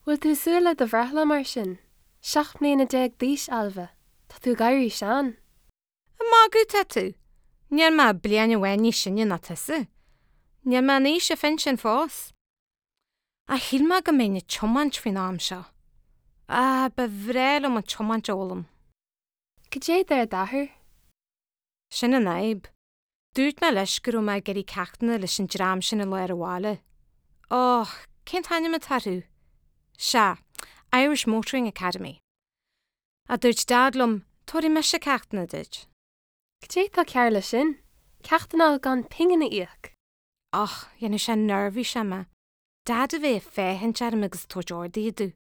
Bhfuil tú súla do bhreathla mar sin? 7 mbliana 10 d'aois alba. Tá tú gairí seán. Má go tú. Níl má bliana bhaine sinne na tusa. Níl má ní se fin sin fós. A híl má go mé na chomant fin am seo. A ba bhréil am an chomant ólam. Go dé ar dahar? Sin an aib. Dúirt me leis gur má geirí ceachtainna leis an drám sin na leir bhála. Cén taine me tarú? Se, Irish Motoring Academy. A dúirt dadlum, tóirí me se ceachtainna duid. Go dé tá cear le sin? Ceachtainál gan pingana íoc. Dhéanú sé nervhí se me. Dad a bheith féhann tearm agus tóideordaí dú.